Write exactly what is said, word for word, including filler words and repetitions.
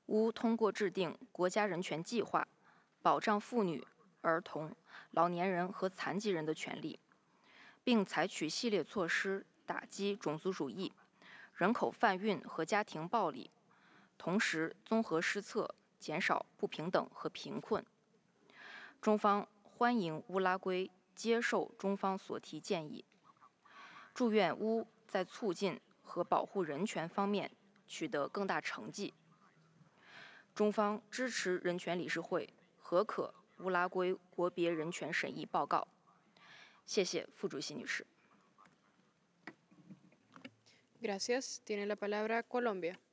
乌通过制定国家人权计划，保障妇女、儿童、老年人和残疾人的权利，并采取系列措施打击种族主义、人口贩运和家庭暴力，同时综合施策，减少不平等和贫困。中方欢迎乌拉圭接受中方所提建议，祝愿乌在促进和保护人权方面取得更大成绩。中方支持人权理事会核可乌拉圭国别人权审议报告。谢谢副主席女士。 Gracias. Tiene la palabra Colombia.